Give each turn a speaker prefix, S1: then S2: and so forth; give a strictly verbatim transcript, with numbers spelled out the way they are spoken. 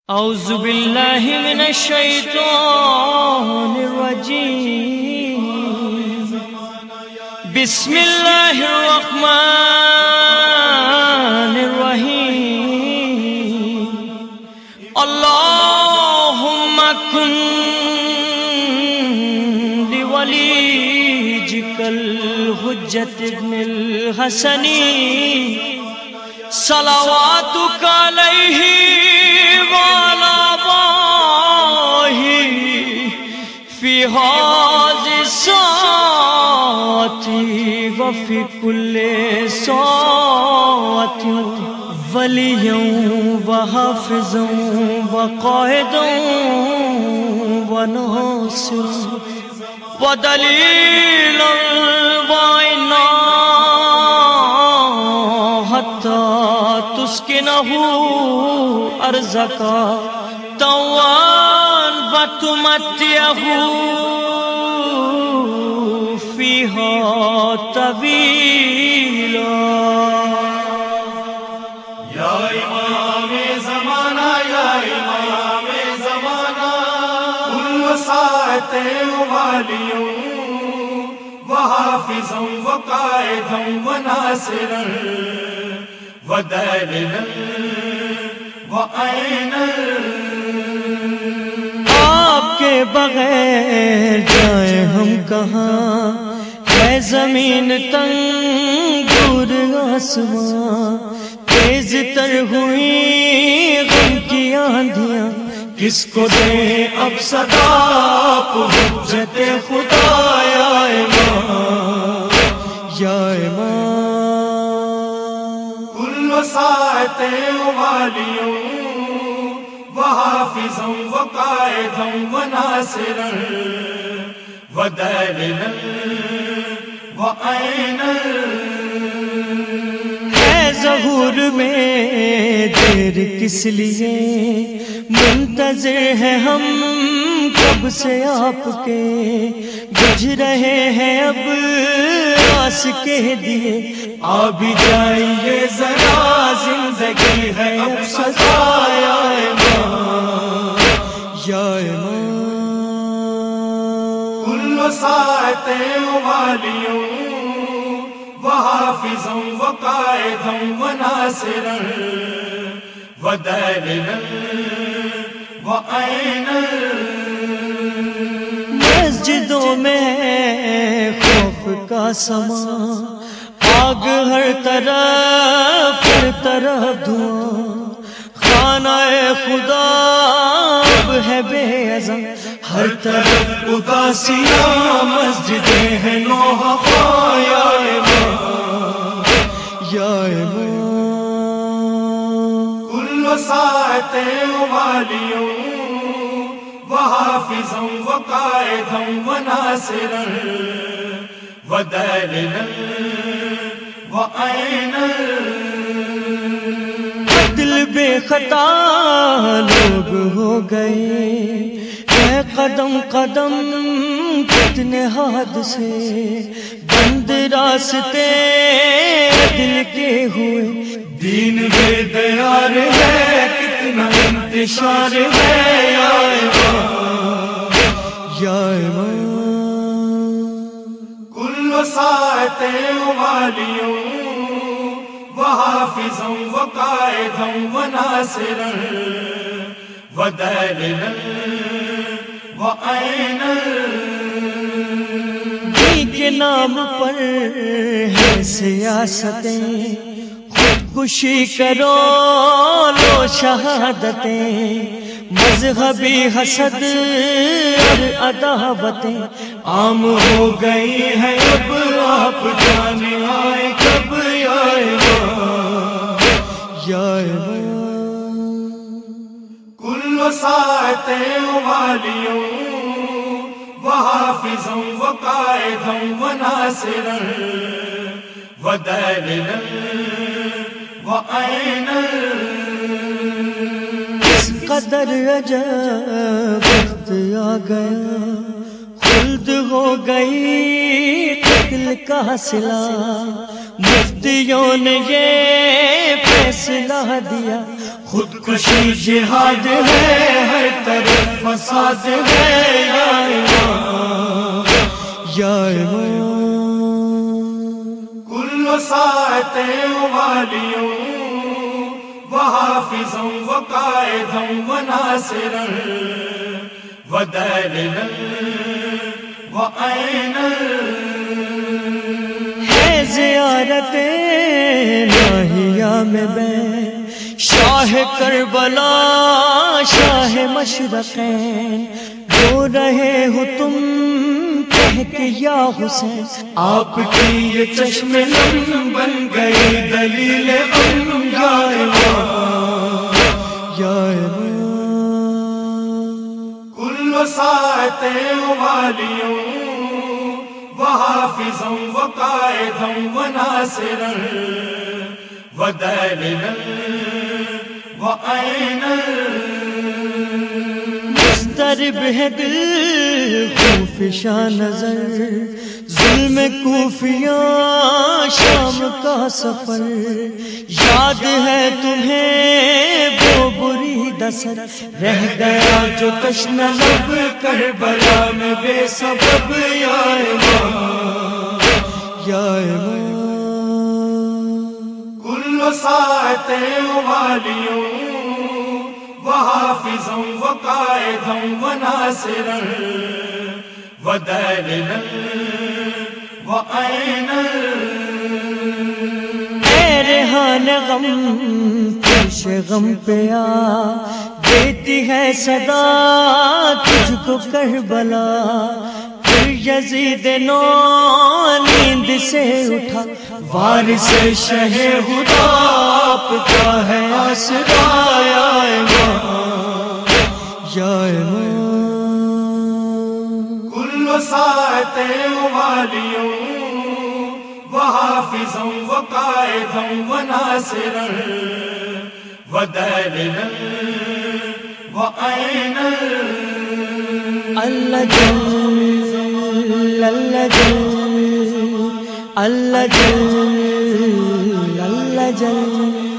S1: اعوذ باللہ من الشیطان الرجیم بسم اللہ الرحمن الرحیم اللہم کن لولیجک الحجۃ ابن الحسن صلواتک علیہ في هذه الساعة وفي كل ساعة وليا وحافظا وقائدا وناصرا ودليلا وعينا حتى تسكنه أرزك طوعا وتمتعه فيها طويلا
S2: یا امام زمانہ یا امام زمانہ کل ساعت والیوں وحافظا وقائدا وناصرا ودلیلا وعینا
S1: آپ کے بغیر جائیں ہم کہاں ہے زمین تنگ دور آسماں تیز تر ہوئی غم کی آندھیاں
S2: کس کو دیں اب صدا حجت خدا یا امام
S1: یا امام
S2: کل ساعت والیوں وحافظا وقائدا وناصرا ودلیلا وعینا
S1: ہے ظہور میں دیر کس لیے منتظر ہیں ہم کب سے آپ کے بجھ رہے ہیں اب آس کے دیے
S2: آ بھی جائیے ذرا زندگی ہے اب سزا یا امام
S1: یا امام
S2: کل ساعت والیوں وحافظا وقائدا وناصرا ودلیلا وعینا
S1: مسجدوں میں خوف کا سما آگ ہر طرف ہر طرف دھواں خانہ خدا اب ہے بے عزم
S2: ہر طرف اداسیاں مسجدیں ہیں نوحہ یا امام
S1: یا امام
S2: کل ساعت والیوں وحافظا وقائدا وناصرا ودلیلا وعینا
S1: دل بے خطا لوگ ہو گئے اے قدم قدم کتنے حادثے بند راستے دل کے ہوئے
S2: دین بے دیار ہے کتنا انتشار ہے یا امام
S1: یا امام
S2: کل ساعت والیوں وحافظا وقائدا وناصرا ودلیلا وعینا
S1: جی کے نام پر ہے سیاستیں خودکشی کرو لو شہادتیں مذہبی حسد اور عداوتیں
S2: عام ہو گئی ہیں اب آپ جانے آئے کب یا امام
S1: یا امام
S2: کل ساعت والیوں وحافظا وقائدا وناصرا ودلیلا وعینا
S1: اس قدر عجب وقت آ گیا خلد ہو گئی قتل کا صلہ مفتیوں نے یہ فیصلہ دیا
S2: خودکشی جہاد ہے، ہر طرف فساد ہے، یا امام
S1: یا امام
S2: کل ساعت والیوں وحافظا وقائدا وناصرا وداللا وعینا
S1: ہے زیارت ناہیہ میں بے شاہ کربلا شاہ مشرقین، رو رہے ہو تم کہہ کے یا حسین،
S2: آپ کی یہ چشم نم بن گئی دلیل غم، یا امام
S1: یا امام
S2: کل ساعت والیوں وحافظا وقائدا وناصرا وداللا وعینا
S1: مضطرب ہے دل خوف شاہ نظر، ظلم کوفیاں شام کا سفر، یاد ہے تمہیں وہ بری دسر، رہ گیا جو تشنہ لب
S2: کربلا میں بے سبب، یا امام
S1: یا امام
S2: کل ساعت والیوں وحافظا وقائدا وناصرا وداللا وعینا
S1: اے ریحان غم پیش غم پہ آ، دیتی ہے صدا تجھ کو کربلا، پھر یزید نو نیند سے اٹھا، وارث شہ ہدا آپ کا ہے آسرا، یا امام یا امام
S2: کل ساعت والیوں وحافظا وقائدا وناصرا وداللا وعینا
S1: اللہ جل اللہ جل اللہ جل اللہ جل